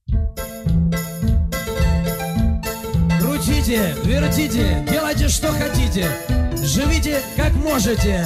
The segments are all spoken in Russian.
Крутите, вертите, делайте что хотите, живите как можете.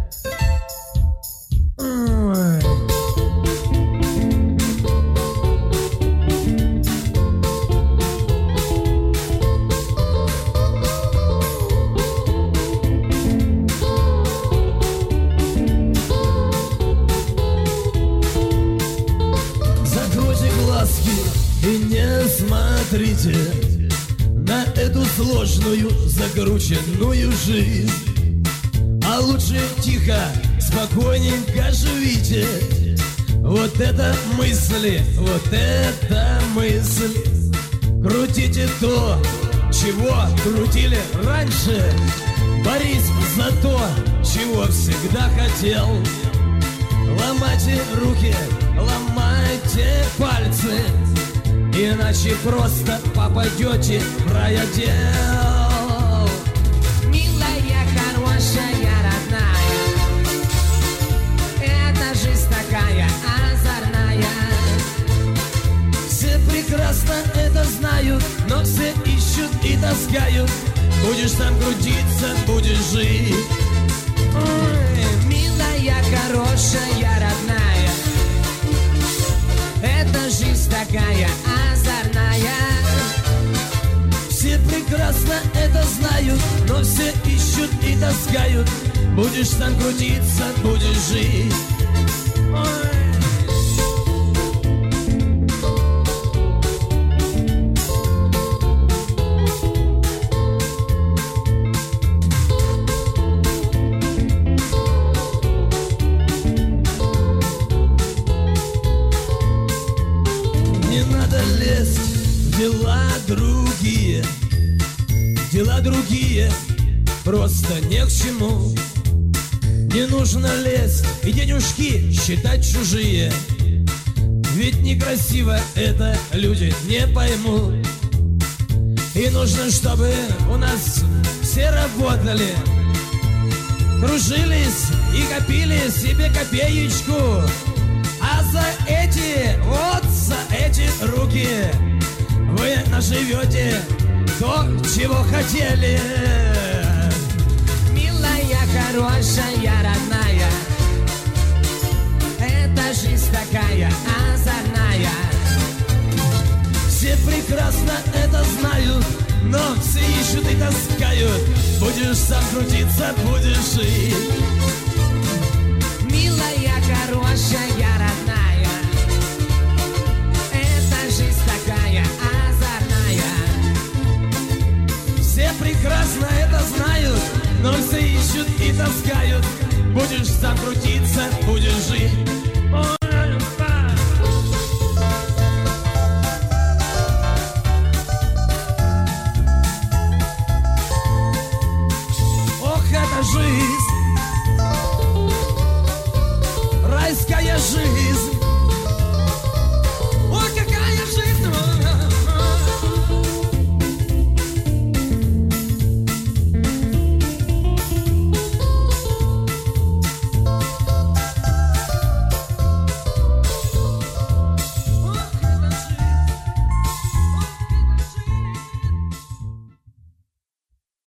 Закройте глазки и не смотрите на эту сложную, закрученную жизнь. А лучше тихо, спокойненько живите. Вот это мысли, вот это мысль. Крутите то, чего крутили раньше. Борись за то, чего всегда хотел. Ломайте руки, ломайте пальцы, иначе просто попадете в райотдел. Милая, хорошая, родная, эта жизнь такая озорная. Все прекрасно это знают, но все ищут и таскают. Будешь там крутиться, будешь жить. Ой, милая, хорошая, родная, эта жизнь такая озорная. Все прекрасно это знают, но все ищут и таскают. Будешь там крутиться, будешь жить. Ой. Не надо лезть в дела другие. Дела другие просто не к чему. Не нужно лезть и денежки считать чужие. Ведь некрасиво это люди не поймут. И нужно, чтобы у нас все работали, кружились и копили себе копеечку. А за эти, вот за эти руки вы наживете то, чего хотели. Милая, хорошая, родная, эта жизнь такая озорная. Все прекрасно это знают, но все ищут и таскают. Будешь сам крутиться, будешь жить. Милая, хорошая, родная, эта жизнь такая озорная. Все прекрасно это знают, но все ищут и таскают. Будешь сам крутиться, будешь жить. Ох, это жизнь, райская жизнь.